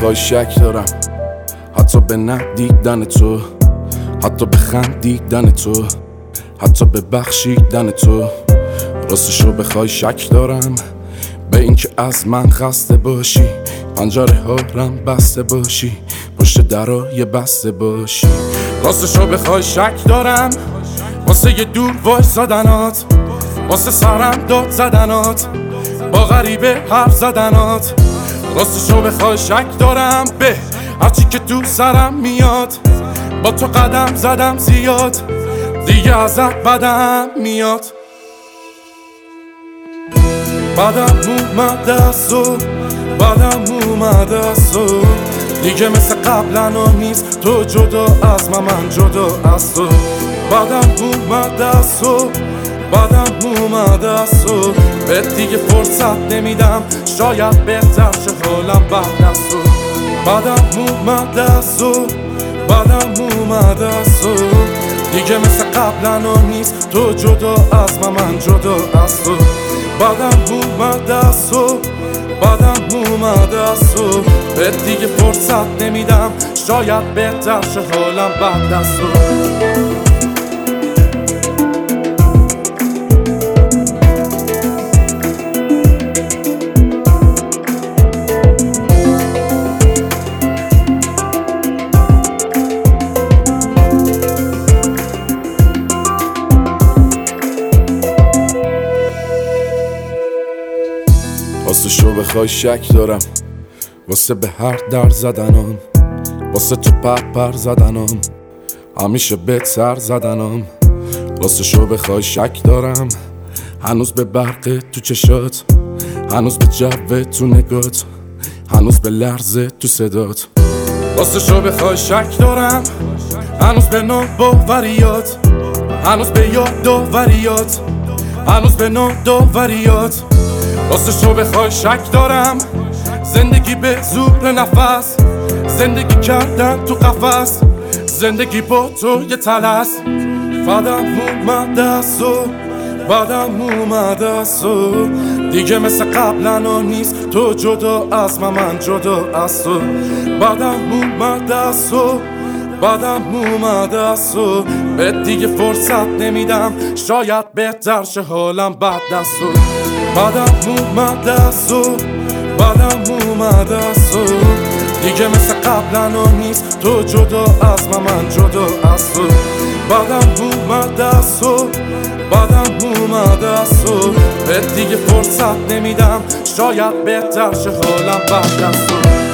بخوای شک دارم، حتی به ندیدن تو، حتی به خندیدن تو، حتی به بخشیدن تو. راستشو بخوای شک دارم به اینکه از من خسته باشی، پنجره ها رم بسته باشی، پشت درای بسته باشی. راستشو بخوای شک دارم واسه یه دور وایسادنات، واسه سرم داد زدنات، با غریبه حرف زدنات. راستشو بخوای شک دارم به هرچی که تو سرم میاد، با تو قدم زدم زیاد، دیگه ازت بدم میاد. بدم اومده از تو، بدم اومده از تو، دیگه مثل قبلا نیست تو جدا از من جدا از تو. بدم اومده از تو، بدم اومده از تو، به دیگه فرصت نمیدم، شاید بهتر شه حالم بعد از تو. بدم اومده از تو، بدم اومده از تو، دیگه مثل قبلا نیست تو جدا از من جدا از تو. بدم اومده از تو، بدم اومده از تو، به دیگه فرصت نمیدم، شاید بهتر شه حالم بعد از تو. راستشو بخوای شک دارم واسه به هر در زدنم، واسه تو پر زدنم، همیشه بهت سر زدنم. راستشو بخوای شک دارم هنوز به برق تو چشات، هنوز به جو تو نگات، هنوز به لرزه تو صدات. راستشو بخوای شک دارم هنوز به ناباوریات، هنوز به یادآوریات، هنوز به ناداوریات. راستشو بخوای شک دارم زندگی به زور نفس، زندگی کردن تو قفس، زندگی با تو یه طلس. بدم اومده از تو، بدم اومده از تو، دیگه مثل قبلا نیست تو جدا از من جدا از تو. بدم اومده از تو، بدم اومده از تو، به دیگه فرصت نمیدم، شاید بهتر شه حالم بعد از تو. بدم اومده از تو، بدم اومده از تو، دیگه مثل قبلا نیست تو جدا از من جدا از تو. بدم اومده از تو، بدم اومده از تو، به دیگه فرصت نمیدم، شاید بهتر شه حالم بعد از تو.